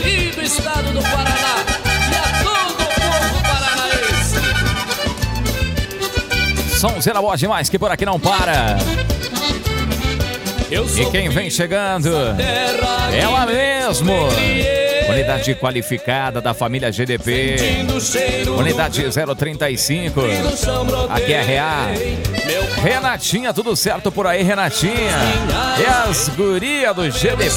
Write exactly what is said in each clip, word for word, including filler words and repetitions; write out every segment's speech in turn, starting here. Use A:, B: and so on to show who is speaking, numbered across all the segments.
A: e do estado do Paraná e a todo o povo paranaense.
B: Sonzeira boa demais que por aqui não para. E quem vem chegando, ela mesmo, unidade qualificada da família G D P, unidade zero trinta e cinco, aqui é R A. Renatinha, tudo certo por aí, Renatinha? E as gurias do G D P.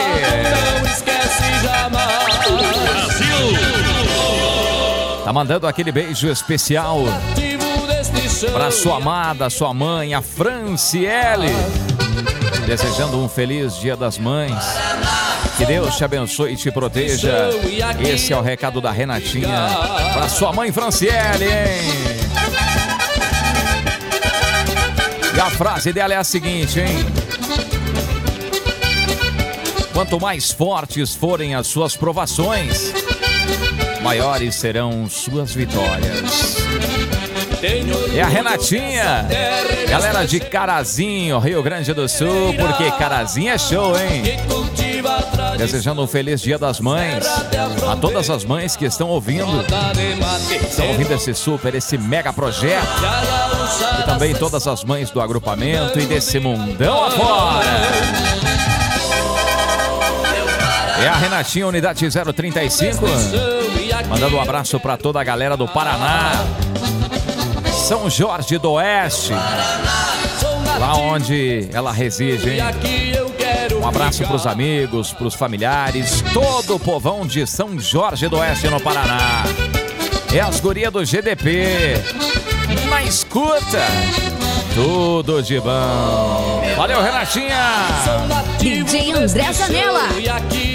B: Tá mandando aquele beijo especial pra sua amada, sua mãe, a Franciele. Desejando um feliz Dia das Mães. Que Deus te abençoe e te proteja. Esse é o recado da Renatinha pra sua mãe Franciele, hein? E a frase dela é a seguinte, hein? Quanto mais fortes forem as suas provações, maiores serão suas vitórias. É a Renatinha, galera de Carazinho, Rio Grande do Sul, porque Carazinho é show, hein? Desejando um feliz Dia das Mães a todas as mães que estão ouvindo, estão ouvindo esse super, esse mega projeto, e também todas as mães do agrupamento e desse mundão afora. É a Renatinha, unidade zero trinta e cinco, mandando um abraço para toda a galera do Paraná, São Jorge do Oeste, lá onde ela reside, hein? Um abraço pros amigos, pros familiares, todo o povão de São Jorge do Oeste no Paraná. É as gurias do G D P, na escuta, tudo de bom. Valeu, Renatinha!
C: D J André Zanella.